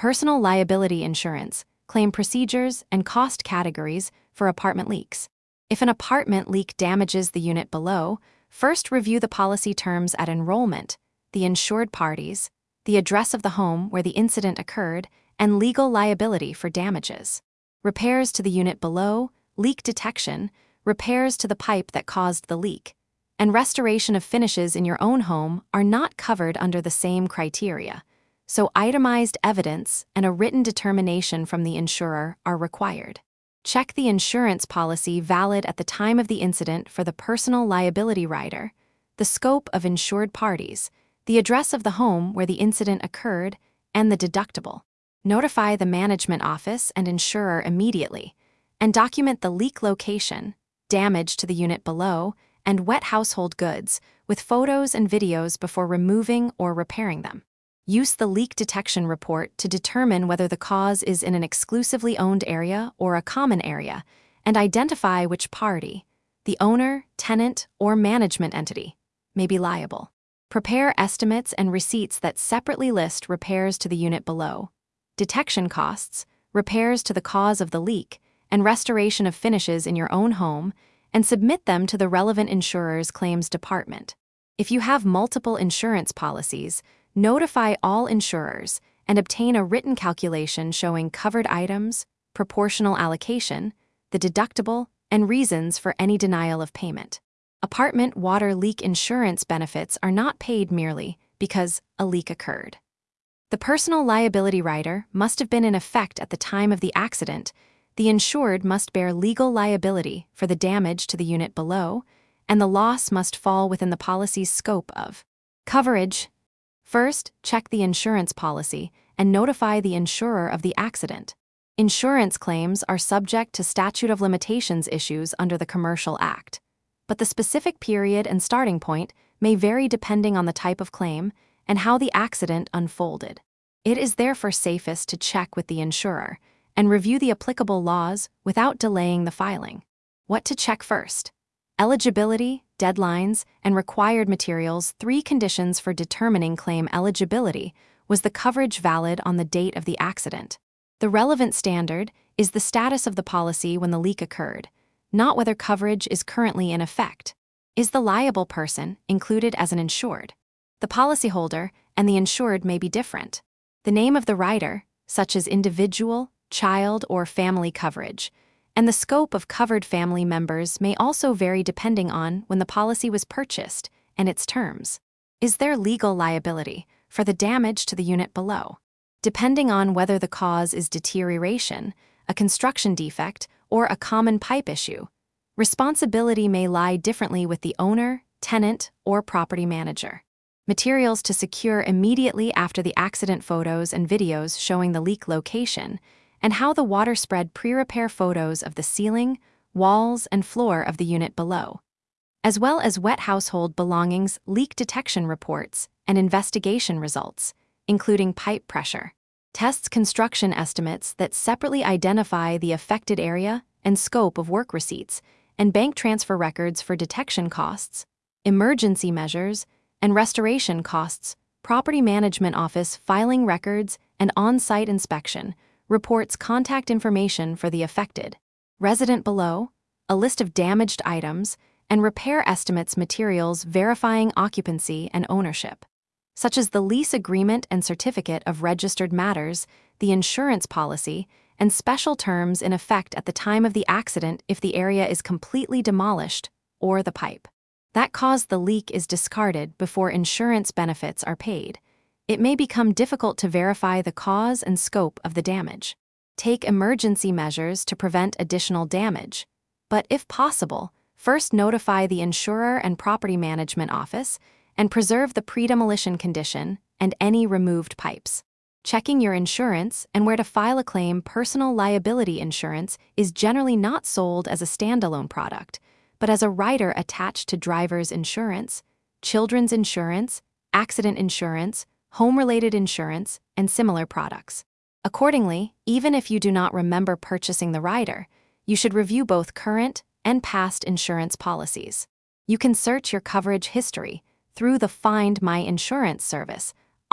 Personal liability insurance, claim procedures and cost categories for apartment leaks. If an apartment leak damages the unit below, first review the policy terms at enrollment, the insured parties, the address of the home where the incident occurred, and legal liability for damages. Repairs to the unit below, leak detection, repairs to the pipe that caused the leak, and restoration of finishes in your own home are not covered under the same criteria, so itemized evidence and a written determination from the insurer are required. Check the insurance policy valid at the time of the incident for the personal liability rider, the scope of insured parties, the address of the home where the incident occurred, and the deductible. Notify the management office and insurer immediately, and document the leak location, damage to the unit below, and wet household goods with photos and videos before removing or repairing them. Use the leak detection report to determine whether the cause is in an exclusively owned area or a common area, and identify which party, the owner, tenant, or management entity, may be liable. Prepare estimates and receipts that separately list repairs to the unit below, detection costs, repairs to the cause of the leak, and restoration of finishes in your own home, and submit them to the relevant insurer's claims department. If you have multiple insurance policies, notify all insurers and obtain a written calculation showing covered items, proportional allocation, the deductible, and reasons for any denial of payment. Apartment water leak insurance benefits are not paid merely because a leak occurred. The personal liability rider must have been in effect at the time of the accident. The insured must bear legal liability for the damage to the unit below, and the loss must fall within the policy's scope of coverage. First, check the insurance policy and notify the insurer of the accident. Insurance claims are subject to statute of limitations issues under the Commercial Act, but the specific period and starting point may vary depending on the type of claim and how the accident unfolded. It is therefore safest to check with the insurer and review the applicable laws without delaying the filing. What to check first? Eligibility, deadlines, and required materials. 3 conditions for determining claim eligibility was the coverage valid on the date of the accident. The relevant standard is the status of the policy when the leak occurred, not whether coverage is currently in effect. Is the liable person included as an insured? The policyholder and the insured may be different. The name of the rider, such as individual, child, or family coverage, and the scope of covered family members may also vary depending on when the policy was purchased and its terms. Is there legal liability for the damage to the unit below? Depending on whether the cause is deterioration, a construction defect, or a common pipe issue, responsibility may lie differently with the owner, tenant, or property manager. Materials to secure immediately after the accident: photos and videos showing the leak location, and how the water spread. Pre-repair photos of the ceiling, walls, and floor of the unit below, as well as wet household belongings, leak detection reports, and investigation results, including pipe pressure. Tests construction estimates that separately identify the affected area and scope of work receipts, and bank transfer records for detection costs, emergency measures, and restoration costs. Property Management Office filing records and on-site inspection reports contact information for the affected resident below, a list of damaged items, and repair estimates. Materials verifying occupancy and ownership, such as the lease agreement and certificate of registered matters, the insurance policy, and special terms in effect at the time of the accident if the area is completely demolished or the pipe that caused the leak is discarded before insurance benefits are paid. It may become difficult to verify the cause and scope of the damage. Take emergency measures to prevent additional damage, but if possible, first notify the insurer and Property Management Office and preserve the pre-demolition condition and any removed pipes. Checking your insurance and where to file a claim. Personal liability insurance is generally not sold as a standalone product, but as a rider attached to driver's insurance, children's insurance, accident insurance, home-related insurance, and similar products. Accordingly, even if you do not remember purchasing the rider, you should review both current and past insurance policies. You can search your coverage history through the Find My Insurance service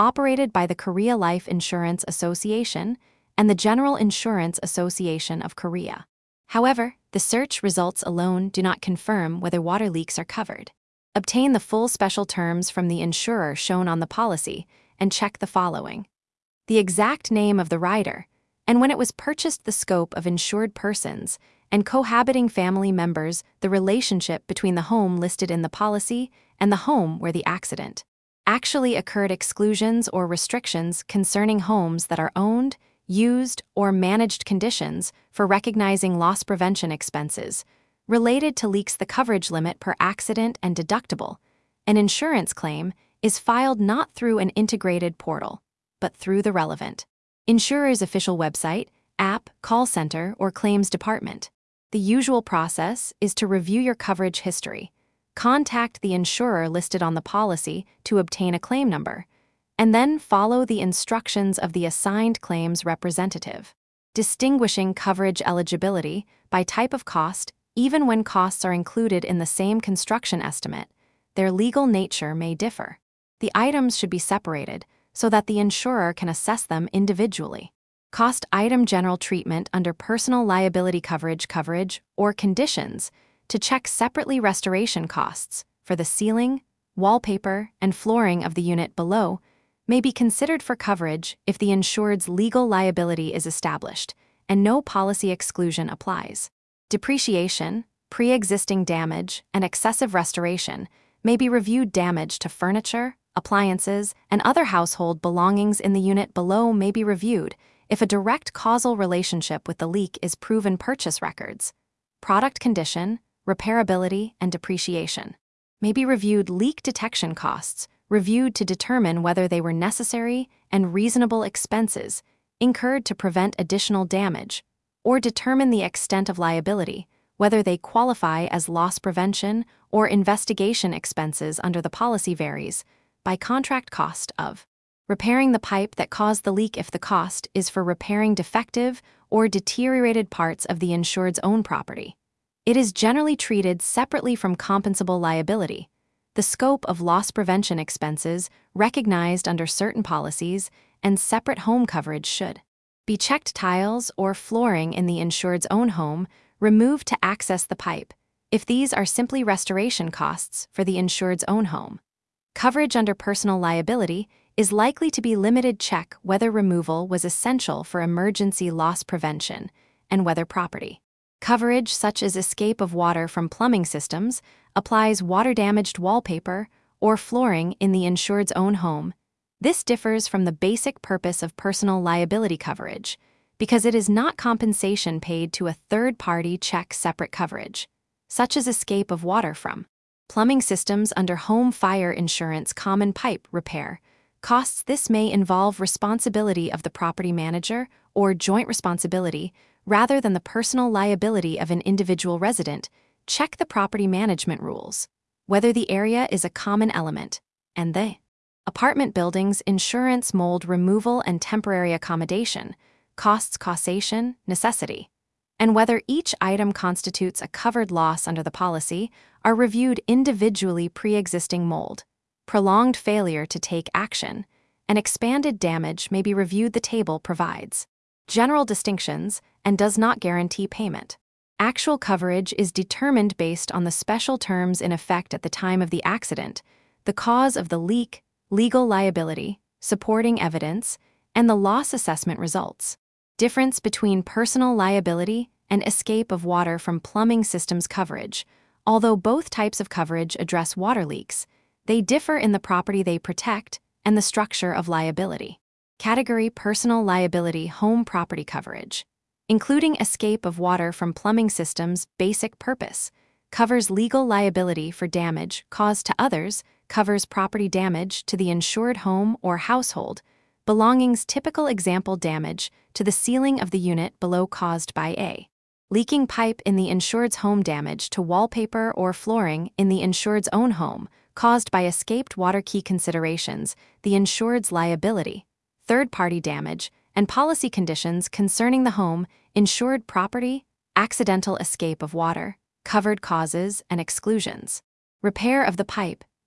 operated by the Korea Life Insurance Association and the General Insurance Association of Korea. However, the search results alone do not confirm whether water leaks are covered. Obtain the full special terms from the insurer shown on the policy and check the following: the exact name of the rider, and when it was purchased, the scope of insured persons and cohabiting family members, the relationship between the home listed in the policy and the home where the accident actually occurred, exclusions or restrictions concerning homes that are owned, used, or managed, conditions for recognizing loss prevention expenses related to leaks, the coverage limit per accident and deductible. An insurance claim is filed not through an integrated portal, but through the relevant insurer's official website, app, call center, or claims department. The usual process is to review your coverage history, contact the insurer listed on the policy to obtain a claim number, and then follow the instructions of the assigned claims representative. Distinguishing coverage eligibility by type of cost. Even when costs are included in the same construction estimate, their legal nature may differ. The items should be separated so that the insurer can assess them individually. Cost item general treatment under personal liability coverage or conditions to check separately restoration costs for the ceiling, wallpaper, and flooring of the unit below may be considered for coverage if the insured's legal liability is established and no policy exclusion applies. Depreciation, pre-existing damage, and excessive restoration may be reviewed. Damage to furniture, appliances, and other household belongings in the unit below may be reviewed if a direct causal relationship with the leak is proven. Purchase records, product condition, repairability, and depreciation may be reviewed. Leak detection costs reviewed to determine whether they were necessary and reasonable expenses incurred to prevent additional damage, or determine the extent of liability, whether they qualify as loss prevention or investigation expenses under the policy. Varies by contract. Cost of repairing the pipe that caused the leak if the cost is for repairing defective or deteriorated parts of the insured's own property. It is generally treated separately from compensable liability. The scope of loss prevention expenses recognized under certain policies and separate home coverage should be checked. Tiles or flooring in the insured's own home removed to access the pipe, if these are simply restoration costs for the insured's own home. Coverage under personal liability is likely to be limited. Check whether removal was essential for emergency loss prevention and whether property coverage, such as escape of water from plumbing systems, applies water-damaged wallpaper or flooring in the insured's own home. This differs from the basic purpose of personal liability coverage because it is not compensation paid to a third party. Check separate coverage, such as escape of water from plumbing systems under home fire insurance. Common pipe repair costs. This may involve responsibility of the property manager or joint responsibility rather than the personal liability of an individual resident. Check the property management rules, whether the area is a common element, and the apartment building's insurance. Mold removal and temporary accommodation costs. Causation, necessity, and whether each item constitutes a covered loss under the policy are reviewed individually. Pre-existing mold, prolonged failure to take action, and expanded damage may be reviewed. The table provides general distinctions and does not guarantee payment. Actual coverage is determined based on the special terms in effect at the time of the accident, the cause of the leak, legal liability, supporting evidence, and the loss assessment results. Difference between personal liability and escape of water from plumbing systems coverage. Although both types of coverage address water leaks, they differ in the property they protect and the structure of liability. Category: personal liability home property coverage, including escape of water from plumbing systems. Basic purpose covers legal liability for damage caused to others, covers property damage to the insured home or household belongings. Typical example: damage to the ceiling of the unit below caused by a leaking pipe in the insured's home, damage to wallpaper or flooring in the insured's own home caused by escaped water. Key considerations: the insured's liability, third-party damage, and policy conditions concerning the home, insured property, accidental escape of water, covered causes and exclusions. Repair of the pipe,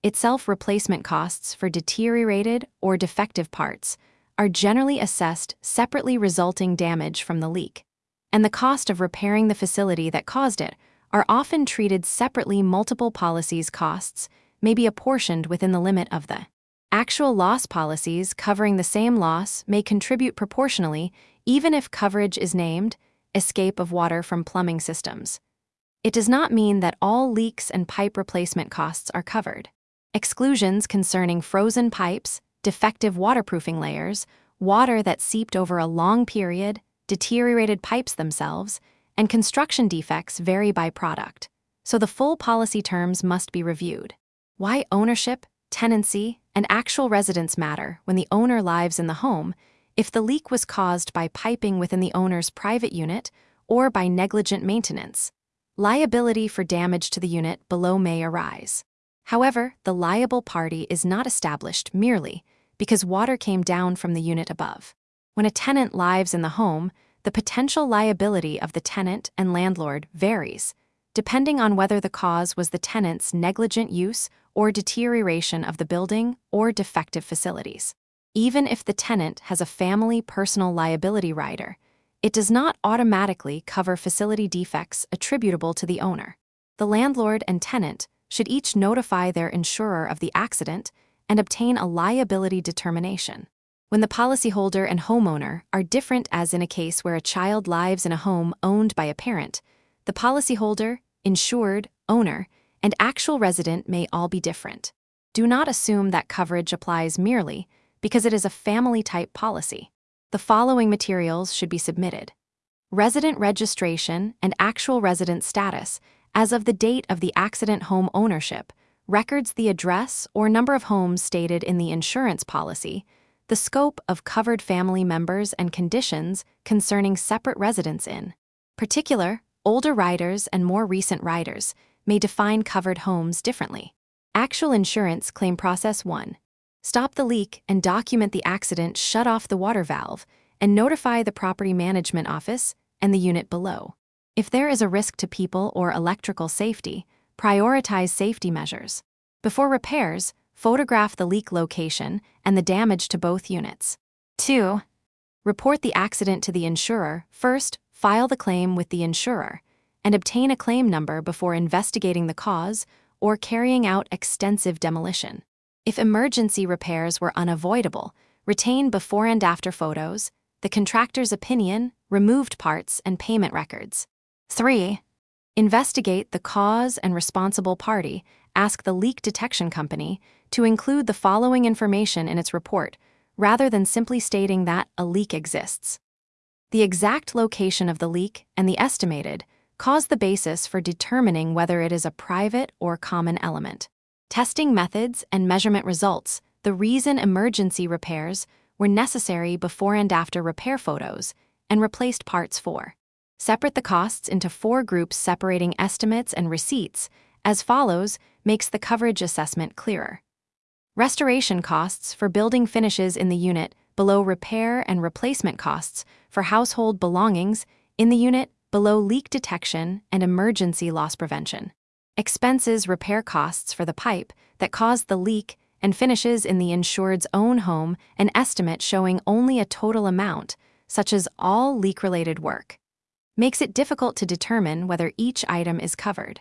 Itself, replacement costs for deteriorated or defective parts are generally assessed separately, resulting damage from the leak, and the cost of repairing the facility that caused it are often treated separately. Multiple policies costs may be apportioned within the limit of the actual loss. Policies covering the same loss may contribute proportionally, even if coverage is named escape of water from plumbing systems. It does not mean that all leaks and pipe replacement costs are covered. Exclusions concerning frozen pipes, defective waterproofing layers, water that seeped over a long period, deteriorated pipes themselves, and construction defects vary by product, so the full policy terms must be reviewed. Why ownership, tenancy, and actual residence matter when the owner lives in the home. If the leak was caused by piping within the owner's private unit or by negligent maintenance, liability for damage to the unit below may arise. However, the liable party is not established merely because water came down from the unit above. When a tenant lives in the home, the potential liability of the tenant and landlord varies, depending on whether the cause was the tenant's negligent use or deterioration of the building or defective facilities. Even if the tenant has a family personal liability rider, it does not automatically cover facility defects attributable to the owner. The landlord and tenant should each notify their insurer of the accident and obtain a liability determination. When the policyholder and homeowner are different, as in a case where a child lives in a home owned by a parent, the policyholder, insured, owner, and actual resident may all be different. Do not assume that coverage applies merely because it is a family-type policy. The following materials should be submitted: resident registration and actual resident status as of the date of the accident, home ownership, records, the address or number of homes stated in the insurance policy, the scope of covered family members, and conditions concerning separate residence in particular. Older riders and more recent riders may define covered homes differently. Actual insurance claim process 1. Stop the leak and document the accident. Shut off the water valve and notify the property management office and the unit below. If there is a risk to people or electrical safety, prioritize safety measures. Before repairs, photograph the leak location and the damage to both units. 2. Report the accident to the insurer. First, file the claim with the insurer and obtain a claim number before investigating the cause or carrying out extensive demolition. If emergency repairs were unavoidable, retain before and after photos, the contractor's opinion, removed parts, and payment records. 3. Investigate the cause and responsible party. Ask the leak detection company to include the following information in its report, rather than simply stating that a leak exists: the exact location of the leak and the estimated cause, the basis for determining whether it is a private or common element, testing methods and measurement results, the reason emergency repairs were necessary before and after repair photos, and replaced parts. 4. Separate the costs into 4 groups, separating estimates and receipts as follows makes the coverage assessment clearer. Restoration costs for building finishes in the unit below repair and replacement costs for household belongings in the unit below leak detection and emergency loss prevention. Expenses, repair costs for the pipe that caused the leak and finishes in the insured's own home, an estimate showing only a total amount, such as all leak-related work, makes it difficult to determine whether each item is covered.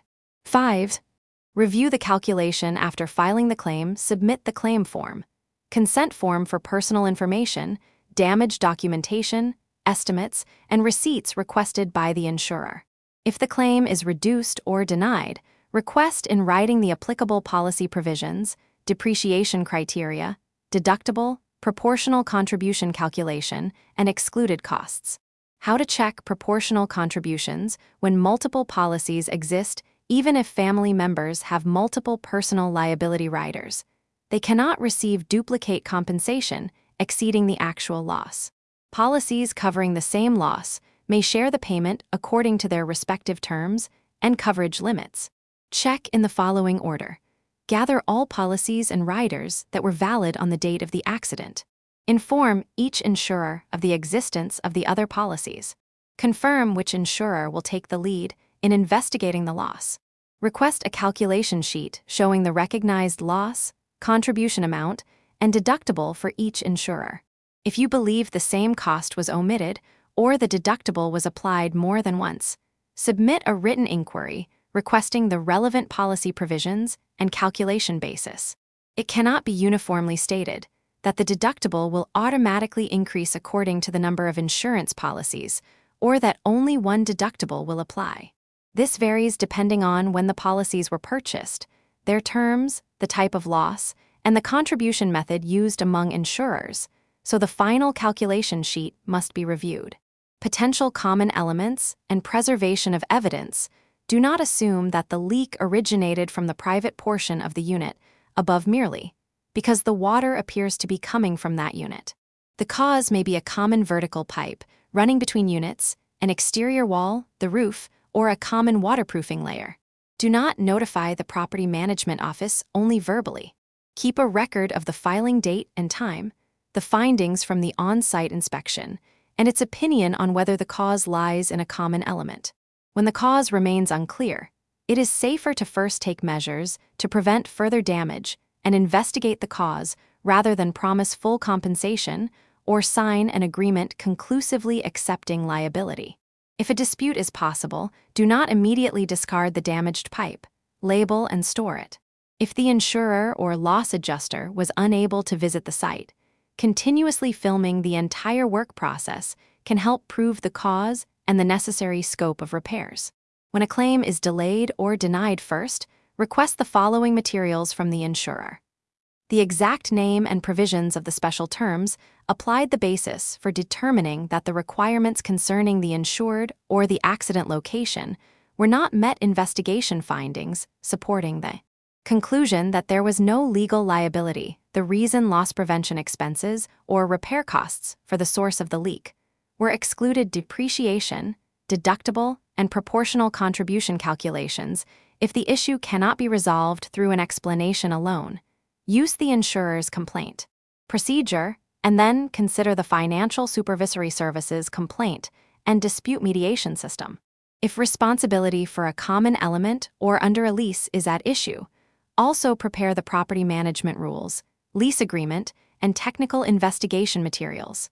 5. Review the calculation after filing the claim. Submit the claim form, consent form for personal information, damage documentation, estimates, and receipts requested by the insurer. If the claim is reduced or denied, request in writing the applicable policy provisions, depreciation criteria, deductible, proportional contribution calculation, and excluded costs. How to check proportional contributions when multiple policies exist. Even if family members have multiple personal liability riders, they cannot receive duplicate compensation exceeding the actual loss. Policies covering the same loss may share the payment according to their respective terms and coverage limits. Check in the following order. Gather all policies and riders that were valid on the date of the accident. Inform each insurer of the existence of the other policies. Confirm which insurer will take the lead in investigating the loss. Request a calculation sheet showing the recognized loss, contribution amount, and deductible for each insurer. If you believe the same cost was omitted or the deductible was applied more than once, submit a written inquiry requesting the relevant policy provisions and calculation basis. It cannot be uniformly stated that the deductible will automatically increase according to the number of insurance policies, or that only one deductible will apply. This varies depending on when the policies were purchased, their terms, the type of loss, and the contribution method used among insurers, so the final calculation sheet must be reviewed. Potential common elements and preservation of evidence do not assume that the leak originated from the private portion of the unit above merely, because the water appears to be coming from that unit. The cause may be a common vertical pipe running between units, an exterior wall, the roof, or a common waterproofing layer. Do not notify the property management office only verbally. Keep a record of the filing date and time, the findings from the on-site inspection, and its opinion on whether the cause lies in a common element. When the cause remains unclear, it is safer to first take measures to prevent further damage and investigate the cause rather than promise full compensation or sign an agreement conclusively accepting liability. If a dispute is possible, do not immediately discard the damaged pipe, label and store it. If the insurer or loss adjuster was unable to visit the site, continuously filming the entire work process can help prove the cause and the necessary scope of repairs. When a claim is delayed or denied first, request the following materials from the insurer: the exact name and provisions of the special terms applied the basis for determining that the requirements concerning the insured or the accident location were not met, investigation findings supporting the conclusion that there was no legal liability, the reason loss prevention expenses or repair costs for the source of the leak were excluded, depreciation, deductible, and proportional contribution calculations. If the issue cannot be resolved through an explanation alone, use the insurer's complaint procedure, and then consider the financial supervisory services complaint and dispute mediation system. If responsibility for a common element or under a lease is at issue, also prepare the property management rules, lease agreement, and technical investigation materials.